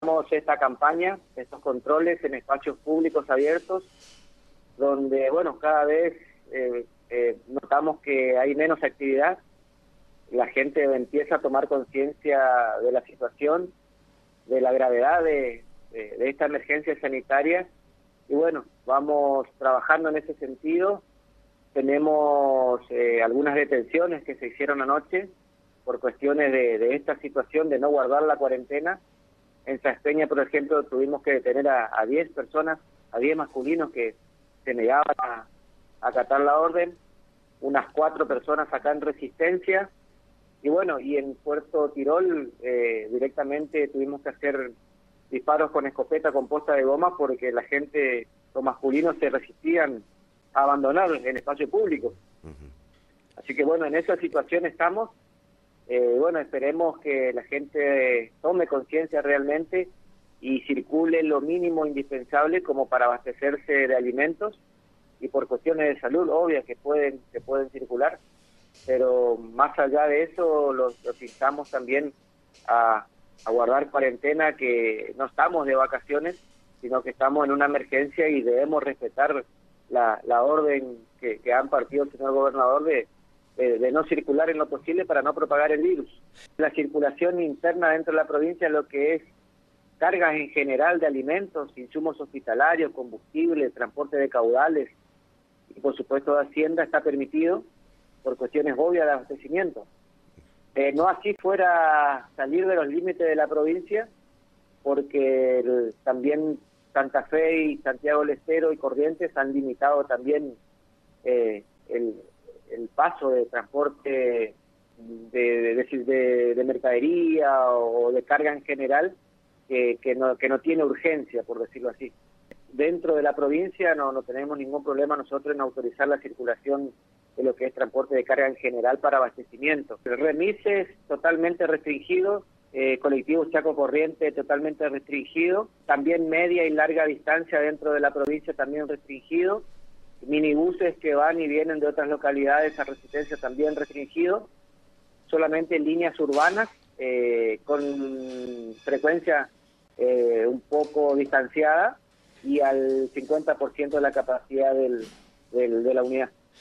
iniciamos esta campaña, estos controles en espacios públicos abiertos, donde, bueno, cada vez notamos que hay menos actividad, la gente empieza a tomar conciencia de la situación, de la gravedad de esta emergencia sanitaria, y bueno, vamos trabajando en ese sentido. Tenemos algunas detenciones que se hicieron anoche por cuestiones de esta situación de no guardar la cuarentena. En Saspeña, por ejemplo, tuvimos que detener a 10 personas, a 10 masculinos que se negaban a acatar la orden, unas 4 personas acá en Resistencia, y bueno, y en Puerto Tirol directamente tuvimos que hacer disparos con escopeta con posta de goma porque la gente, los masculinos, se resistían a abandonar el espacio público. Así que bueno, en esa situación estamos. Bueno, esperemos que la gente tome conciencia realmente y circule lo mínimo indispensable como para abastecerse de alimentos, y por cuestiones de salud obvias que pueden circular, pero más allá de eso los instamos también a guardar cuarentena, que no estamos de vacaciones, sino que estamos en una emergencia y debemos respetar la orden que han partido el señor gobernador de no circular en lo posible para no propagar el virus. La circulación interna dentro de la provincia, lo que es cargas en general de alimentos, insumos hospitalarios, combustible, transporte de caudales y por supuesto de Hacienda, está permitido por cuestiones obvias de abastecimiento. No así fuera salir de los límites de la provincia, porque también Santa Fe y Santiago del Estero y Corrientes han limitado también el paso de transporte de mercadería o de carga en general, que no tiene urgencia, por decirlo así. Dentro de la provincia no tenemos ningún problema nosotros en autorizar la circulación de lo que es transporte de carga en general para abastecimiento. Remises totalmente restringido, colectivos Chaco Corriente totalmente restringido, también media y larga distancia dentro de la provincia también restringido, minibuses que van y vienen de otras localidades a Resistencia también restringido, solamente en líneas urbanas con frecuencia un poco distanciada y al 50% de la capacidad de la unidad.